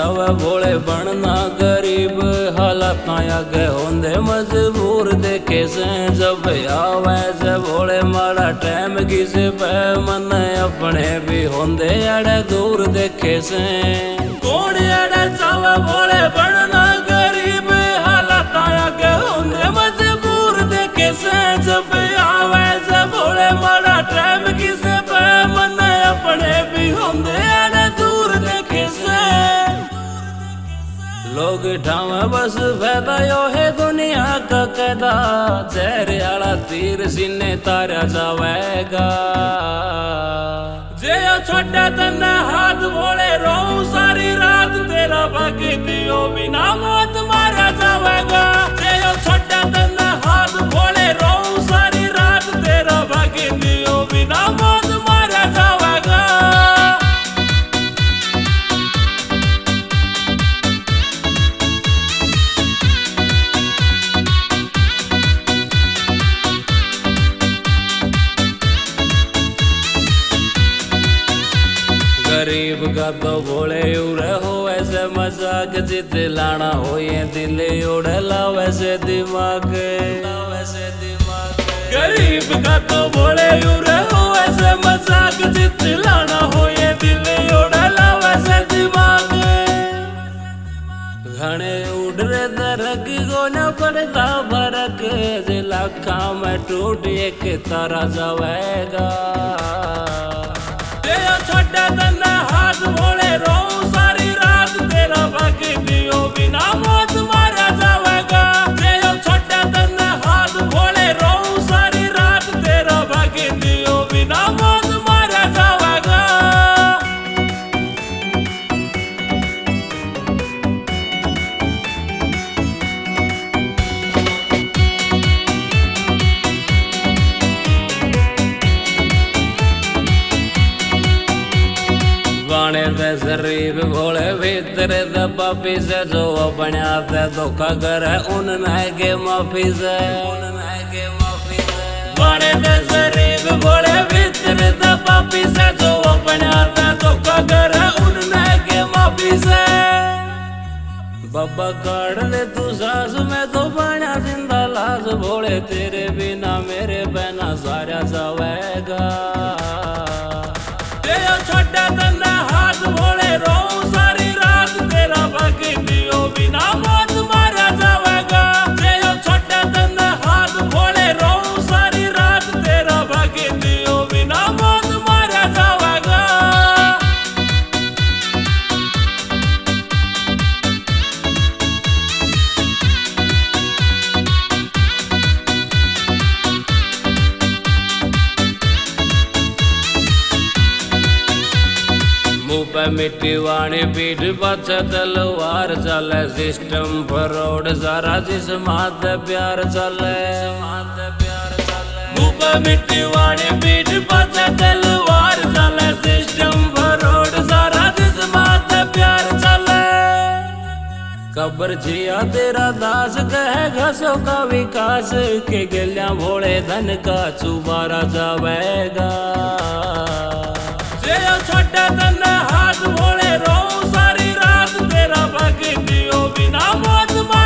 चावे भोले बनना गरीब, हालात आगे होंदे मजबूर देखे से जब आवे से भोले माड़ा टाइम किसे पे मन अपने भी होंदे अड़े दूर देखे से। कौन अड़े चावे भोले बनना गरीब, हालात आगे होंदे मजबूर देखे से जब आवे से भोले माड़ा टाइम किसे पे मन अपने भी होंदे अड़े दूर देखे से। लोग ठावे बस फायदा यो है दुनिया का कैदा, चेहरे आला तीर सीने तारा जावेगा। जे छोटा तन्ना हाथ भोले रो सारी रात, तेरा बाकी दियो बिना मौत मारा जावेगा। जे छोटा तन्ना हाथ भोले रो सारी रात, तेरा बाकी दियो बिना मौत मारा जावेगा। गरीब का तो भोले उड़े हो ऐसे मजाक, जित लाना हो ये दिल उड़े लाओ वैसे दिमाग। गरीब का तो भोले उड़े हो ऐसे मजाक, जित लाना हो ये दिल उड़े लाओ वैसे दिमाग। घने उड़ रहे दरक को न पड़ता फरक, लाखा में टूट एक तारा जावेगा। छोटा तन्ना हाथ भोले रो सारी रात, तेरा बाकी दियो बिना मौत मारा जावेगा। छोटा तन्ना हाथ भोले रो सारी रात, तेरा बाकी दियो बिना मौत मारा जावेगा। बाणे दे शरीफ भोले भीतर दे पापी से, जो अपने हाथे धोखा करे उनने के माफी से। बाणे दे शरीफ भोले भीतर दे पापी से, जो अपने हाथे धोखा करे उनने के माफी से। बाबा काढ़ ले तू सास में तो बना जिंदा लाश, भोले तेरे बिना मेरे बहना सारा जावेगा। छोटा तन्ना हाथ भोले रो सारी रात, तेरा बाकी दियो बिना मौत मारा जावेगा। छोटा तन्ना हाथ भोले रो सारी रात, तेरा बाकी दियो बिना मौत मारा जावेगा। मुँह पे मिट्टी वाणी पीठ पाछे तलवार चले, सिस्टम फरोड सारा जिस्मात प्यार चले। मुँह पे मिट्टी वाणी पीठ पाछे तलवार चले, सिस्टम फरोड सारा जिस्मात प्यार चले। कब्र जिया तेरा दास कहे घसो का विकास, के गलियां भोले धन का चुबारा जावेगा। छोटा तन्ना हाथ भोले रो सारी रात, तेरा बाकी दियो बिना मौत